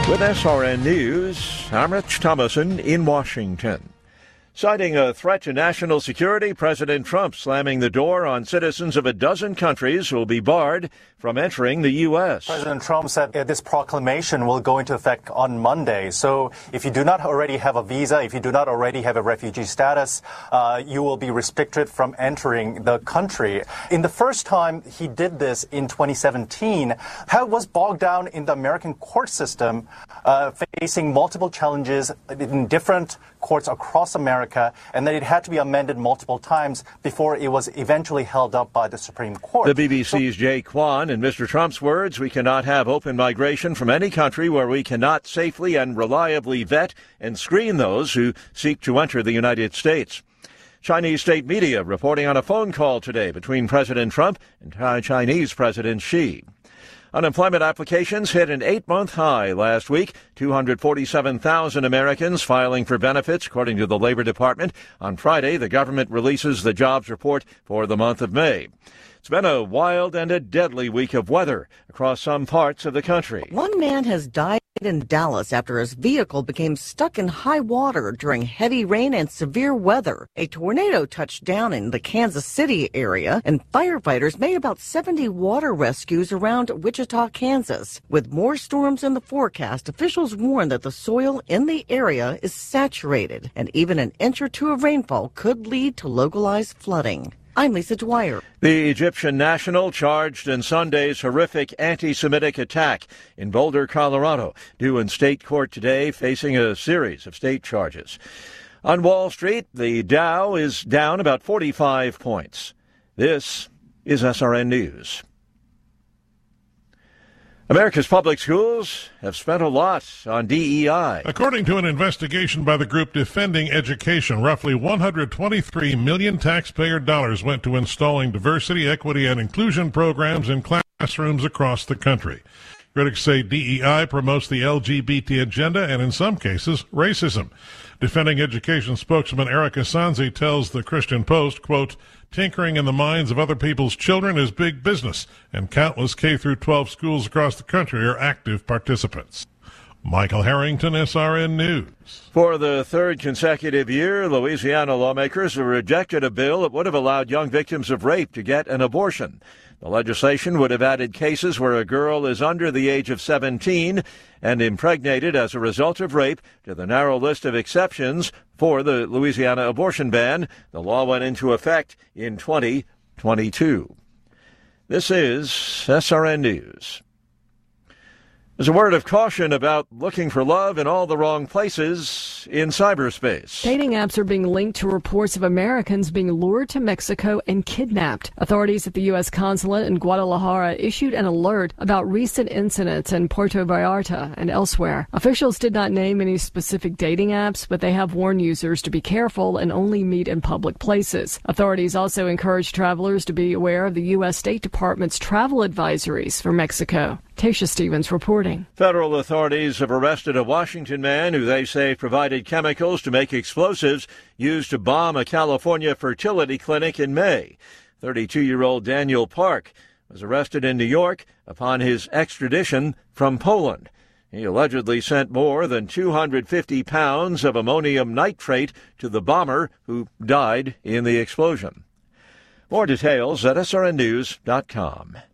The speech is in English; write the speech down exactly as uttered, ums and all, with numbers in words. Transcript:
With S R N News, I'm Rich Thomason in Washington. Citing a threat to national security, President Trump slamming the door on citizens of a dozen countries who will be barred from entering the U S. President Trump said this proclamation will go into effect on Monday. So if you do not already have a visa, if you do not already have a refugee status, uh, you will be restricted from entering the country. In the first time he did this in twenty seventeen, he was bogged down in the American court system, uh, facing multiple challenges in different courts across America, and then it had to be amended multiple times before it was eventually held up by the Supreme Court. The B B C's so- Jay Kwan. In Mister Trump's words, we cannot have open migration from any country where we cannot safely and reliably vet and screen those who seek to enter the United States. Chinese state media reporting on a phone call today between President Trump and Chinese President Xi. Unemployment applications hit an eight-month high last week, two hundred forty-seven thousand Americans filing for benefits, according to the Labor Department. On Friday, the government releases the jobs report for the month of May. It's been a wild and a deadly week of weather across some parts of the country. One man has died in Dallas after his vehicle became stuck in high water during heavy rain and severe weather. A tornado touched down in the Kansas City area, and firefighters made about seventy water rescues around Wichita, Kansas. With more storms in the forecast, officials warn that the soil in the area is saturated, and even an inch or two of rainfall could lead to localized flooding. I'm Lisa Dwyer. The Egyptian national charged in Sunday's horrific anti-Semitic attack in Boulder, Colorado, due in state court today, facing a series of state charges. On Wall Street, the Dow is down about forty-five points. This is S R N News. America's public schools have spent a lot on D E I. According to an investigation by the group Defending Education, roughly one hundred twenty-three million taxpayer dollars went to installing diversity, equity, and inclusion programs in classrooms across the country. Critics say D E I promotes the L G B T agenda and, in some cases, racism. Defending Education spokesman Erica Sanzi tells the Christian Post, quote, tinkering in the minds of other people's children is big business, and countless K through twelve schools across the country are active participants. Michael Harrington, S R N News. For the third consecutive year, Louisiana lawmakers have rejected a bill that would have allowed young victims of rape to get an abortion. The legislation would have added cases where a girl is under the age of seventeen and impregnated as a result of rape to the narrow list of exceptions for the Louisiana abortion ban. The law went into effect in twenty twenty-two. This is S R N News. There's a word of caution about looking for love in all the wrong places in cyberspace. Dating apps are being linked to reports of Americans being lured to Mexico and kidnapped. Authorities at the U S consulate in Guadalajara issued an alert about recent incidents in Puerto Vallarta and elsewhere. Officials did not name any specific dating apps, but they have warned users to be careful and only meet in public places. Authorities also encourage travelers to be aware of the U S State Department's travel advisories for Mexico. Tasha Stevens reporting. Federal authorities have arrested a Washington man who they say provided chemicals to make explosives used to bomb a California fertility clinic in May. thirty-two-year-old Daniel Park was arrested in New York upon his extradition from Poland. He allegedly sent more than two hundred fifty pounds of ammonium nitrate to the bomber who died in the explosion. More details at S R N news dot com.